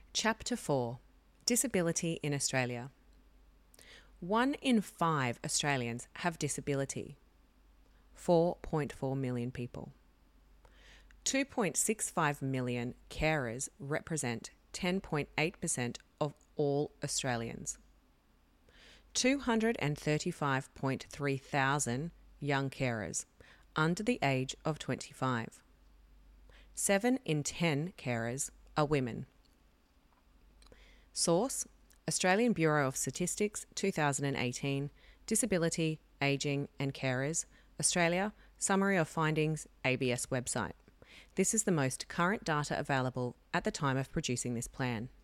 Chapter 4: Disability in Australia. 1 in 5 Australians have disability. 4.4 million people. 2.65 million carers represent 10.8% of all Australians. 235.3 thousand young carers under the age of 25. 7 in 10 carers are women. Source: Australian Bureau of Statistics 2018, Disability, Ageing and Carers, Australia, Summary of Findings, ABS website. This is the most current data available at the time of producing this plan.